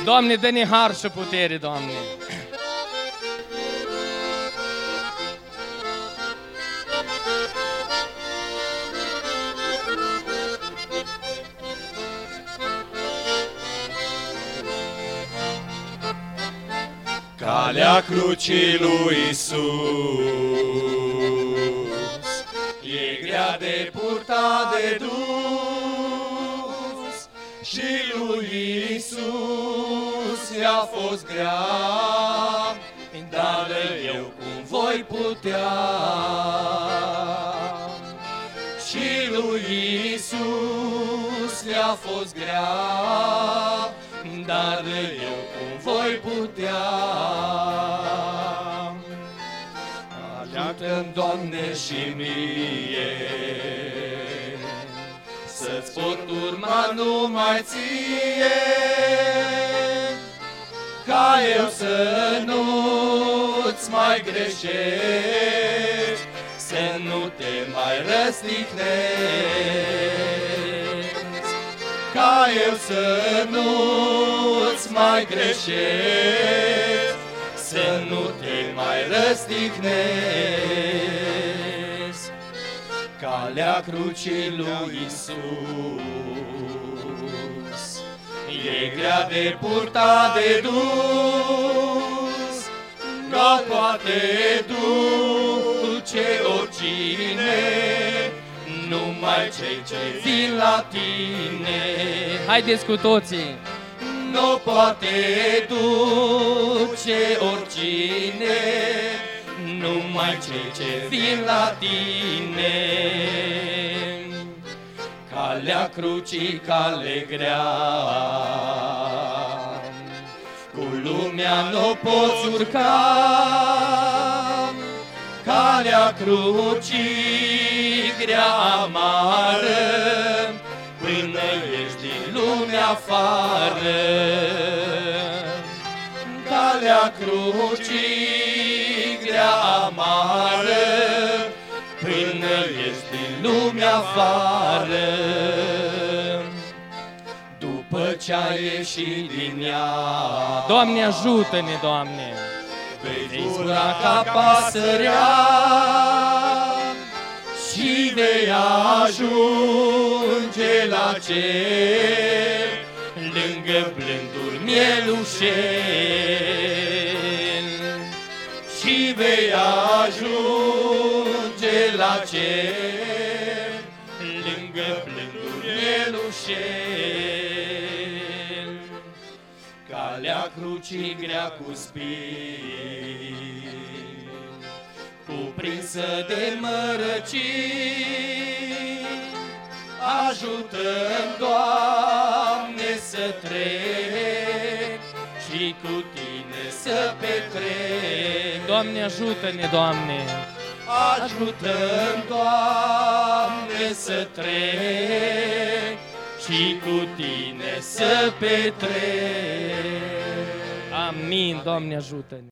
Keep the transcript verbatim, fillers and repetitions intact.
Doamne, dă-ne har și putere, Doamne. Calea crucii lui Iisus e grea de purtat de dus, și lui Iisus i-a fost grea, dar eu cum voi putea. Și lui Iisus i-a fost grea, dar eu cum voi putea. Ajută-mi, Doamne, și mie să-ți pot urma numai Ție, ca eu să nu-ți mai greșești, să nu te mai răstihnesc, ca eu să nu-ți mai greșești, să nu te mai răstihnesc. Calea crucii lui Iisus e grea de purtat de dus, ca poate duce oricine, numai cei ce vin la Tine. Haideți cu toții! Nu poate duce oricine, numai cei ce vin la Tine. Calea crucii, cale grea, cu lumea n-o poți urca. Calea crucii grea amară, până ești din lumea afară. Calea crucii grea amară, până ești din lumea afară. După ce ai ieșit din ea, Doamne, ajută-ne, Doamne! vei zbura ca pasărea și vei ajunge la cer, lângă blândul mielușel. Și vei ajunge la cer, lângă blândul mielușel. Calea crucii grea cu spini, cuprinsă de mărăcini, ajută-mi, Doamne, să trec și cu Tine să petrec. Doamne, ajută-ne, Doamne! Ajută-mi, Doamne, să trec și cu Tine să petrec. Amin, Doamne, ajută-ne!